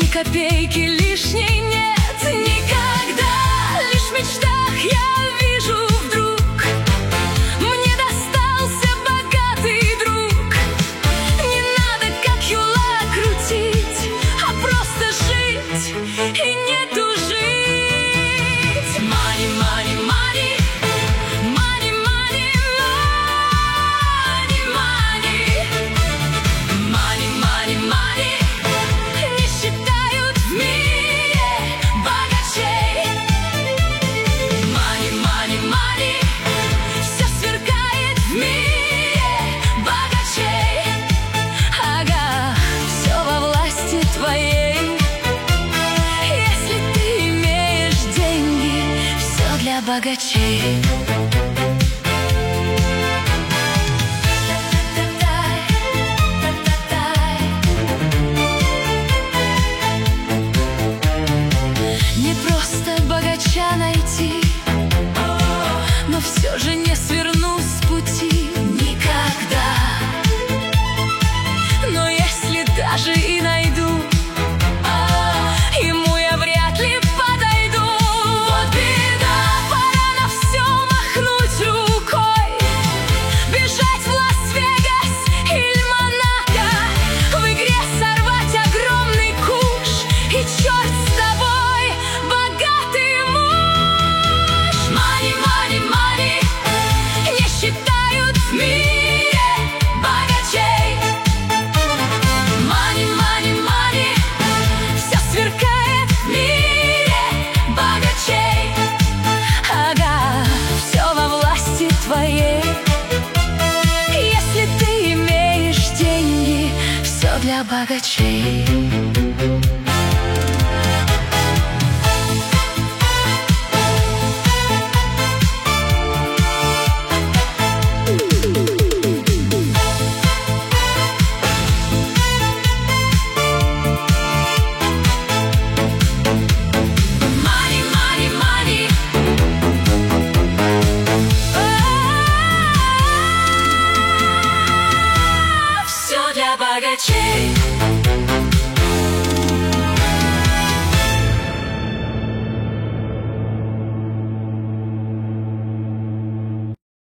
копейки лишней нет никогда. Лишь в мечтах я вижу вдруг мне достался богатый друг. Не надо, как юла, крутить, а просто жить и не тужить. Money, money, money, money, money, money, money, money, money, money. Не считают в мире богачей. Money, money, money. Все сверкает в мире богачей. Ага, все во власти твоей. Если ты имеешь деньги, все для богачей. Не просто богача найти, но все же не сверну с пути никогда. Но если даже и найду, ему я вряд ли подойду. Вот беда, пора на все махнуть рукой, бежать в Лас-Вегас или Монако, в игре сорвать огромный куш, и черт с тобой, богатый муж. Money, money, money. Не считают в мире богачей. Money, money, money. Все сверкает в мире богачей. Ага, все во власти твоей. Если ты имеешь деньги, все для богачей. Money, money, money. Все для богачей.